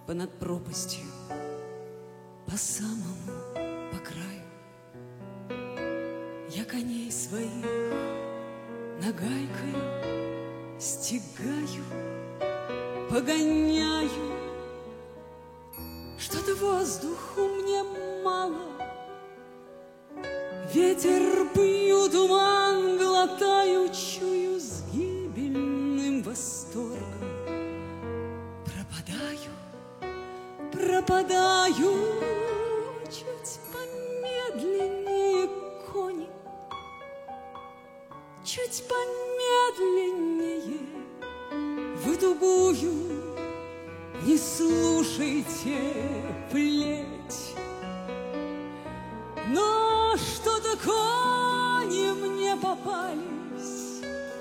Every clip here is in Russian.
понад пропастью, по самому, по краю. Я коней своих нагайкою стегаю, погоняю. Что-то воздуху мне мало, ветер пью, туман глотаю, чую с гибельным восторгом. Пропадаю, чуть помедленнее кони, чуть помедленнее. Вы тугую не слушайте плеть, но что-то кони мне попались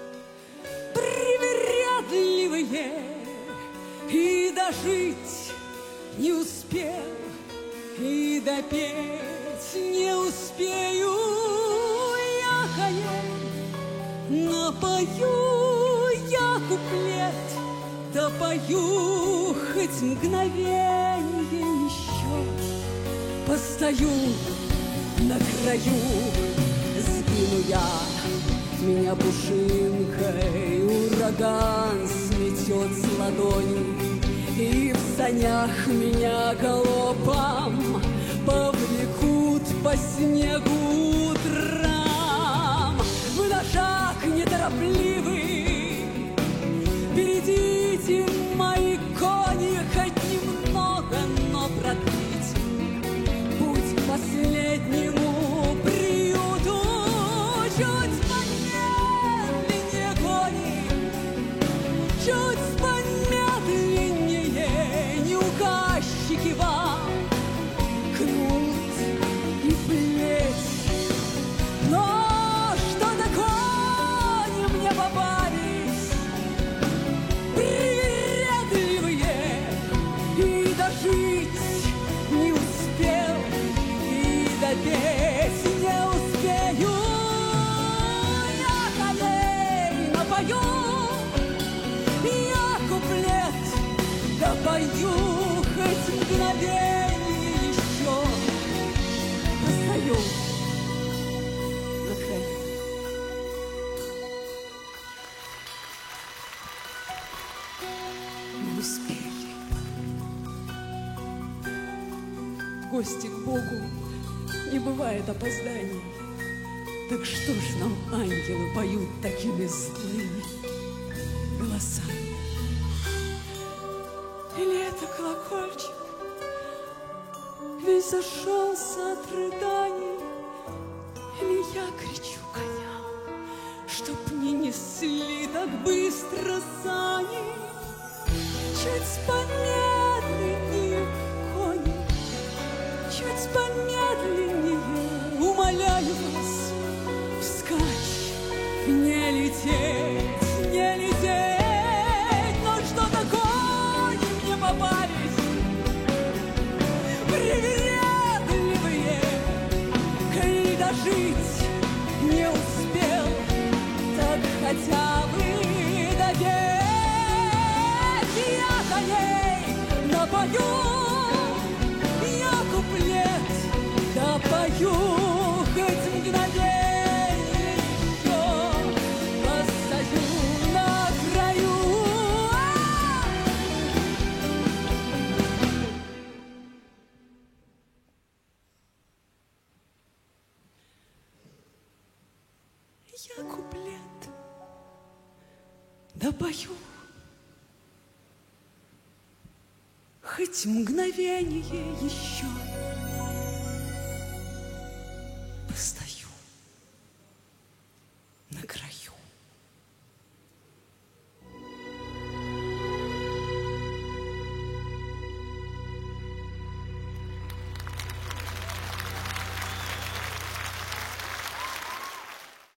привередливые, и дожить не успел, и допеть не успею. Я коней напою, я куплет допою, хоть мгновенье еще постою на краю. Сгину я, меня пушинкой ураган сметет с ладони, и в санях меня галопом повлекут по снегу утром. Вы на шаг неторопливый, берегите мои кони, хоть немного, но продлите путь к последнему приюту. Чуть помедленнее кони, чуть указчики вам кнут и плеть, но что-то кони мне попались привередливые, и дожить не успел, и допеть не успею. Я коней напою, я куплет допою, хоть мгновенье еще постою на краю. Мы успели. В гости к Богу не бывает опозданий. Так что ж нам ангелы поют такими злыми голосами? Или это колокольчик весь зашелся от рыданий, или я кричу коням, чтоб не несли так быстро сани. Чуть помедленнее кони, чуть помедленнее, умоляю вас, вскачь, не лететь, не лететь, но что такое мне попались привередливые, коли дожить не успел, так хотя бы допеть. Я коней напою, я куплет допою, хоть мгновенье еще постою на краю. Я куплет допою, хоть мгновенье еще